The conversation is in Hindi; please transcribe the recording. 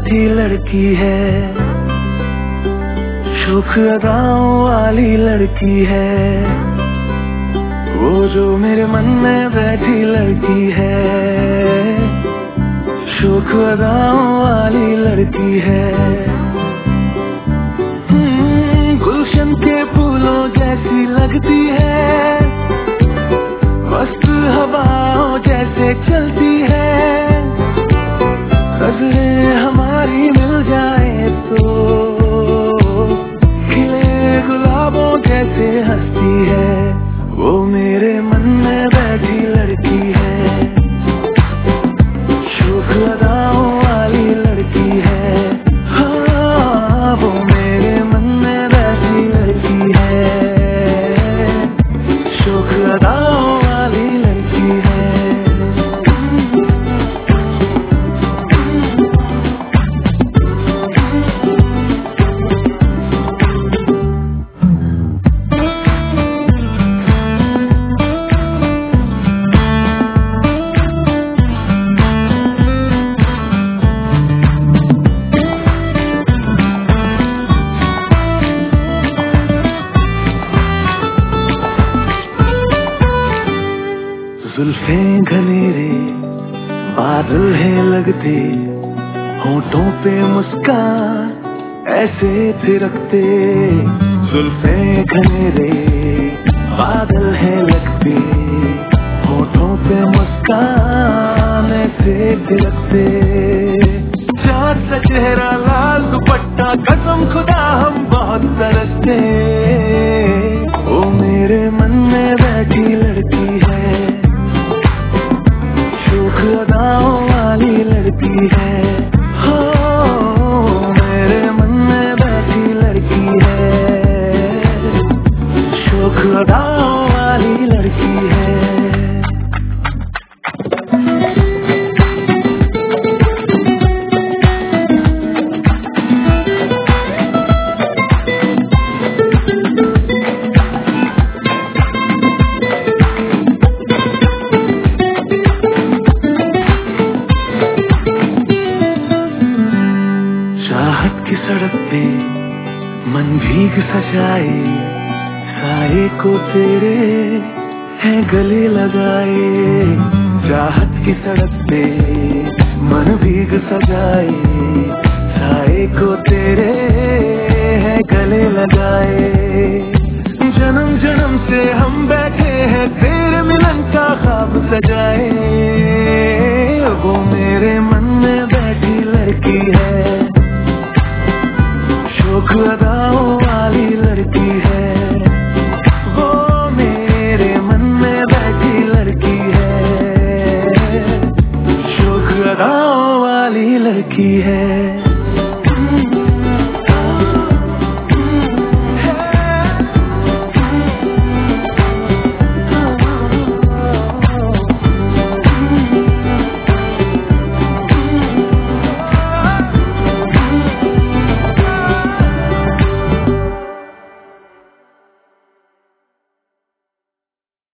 बैठी लड़की है, शोख अदाओं वाली लड़की है, वो जो मेरे मन में बैठी लड़की है, शोख अदाओं वाली लड़की है। गुलशन के फूलों जैसी लगती है, मस्त हवाओं जैसे चलती है, नजरें हमारी मिल जाए तो खिले गुलाबों जैसे हंसती है, वो मेरे मन में बैठी लड़की है, शोख अदाओं वाली लड़की है। हाँ, वो मेरे मन में बैठी लड़की है, शोख अदाओं वाली लड़की है। जुल्फें घनेरे बादल है लगते, होठों पे मुस्कान ऐसे थिरकते। जुल्फें घनेरे बादल है लगते, होठों पे मुस्कान ऐसे थिरकते। चाँद सा चेहरा लाल दुपट्टा, कसम खुदा हम बहुत तरसते। ओ मेरे मन में बैठी लड़की है, शोख अदाओं वाली लड़की है। हो मेरे मन में बैठी लड़की है, शोख अदाओं वाली लड़की है। चाहत की सड़क पे मन भीग सा जाए, साए को तेरे है गले लगाए। चाहत की सड़क पे मन भीग सा जाए, साए को तेरे है गले लगाए। जन्म जन्म से हम बैठे हैं, तेरे मिलन का ख्वाब सजाए।